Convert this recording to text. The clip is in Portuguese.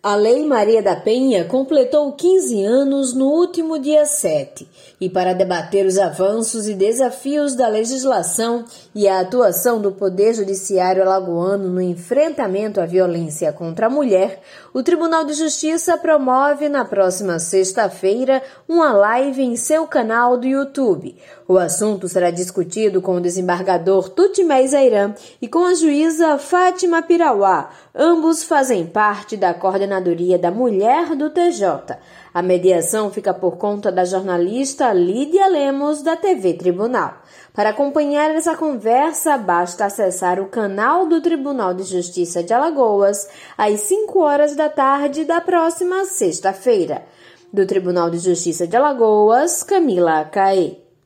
A Lei Maria da Penha completou 15 anos no último dia 7 e para debater os avanços e desafios da legislação e a atuação do Poder Judiciário alagoano no enfrentamento à violência contra a mulher, o Tribunal de Justiça promove na próxima sexta-feira uma live em seu canal do YouTube. O assunto será discutido com o desembargador Tutimé Zairan e com a juíza Fátima Pirauá. Ambos fazem parte da Coordenadoria da Mulher do TJ. A mediação fica por conta da jornalista Lídia Lemos, da TV Tribunal. Para acompanhar essa conversa, basta acessar o canal do Tribunal de Justiça de Alagoas às 5 horas da tarde da próxima sexta-feira. Do Tribunal de Justiça de Alagoas, Camila Caê.